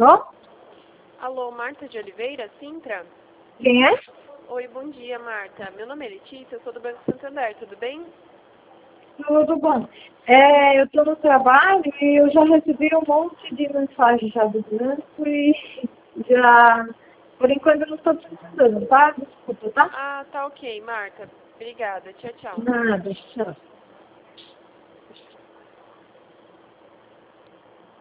Tô? Alô, Marta de Oliveira, Sintra? Quem é? Oi, bom dia, Marta. Meu nome é Letícia, eu sou do Banco Santander, tudo bem? Tudo bom. Eu estou no trabalho e eu já recebi um monte de mensagens já do banco e já, por enquanto, eu não estou precisando, tá? Desculpa, tá? Ah, tá ok, Marta. Obrigada. Tchau, tchau. Nada, tchau.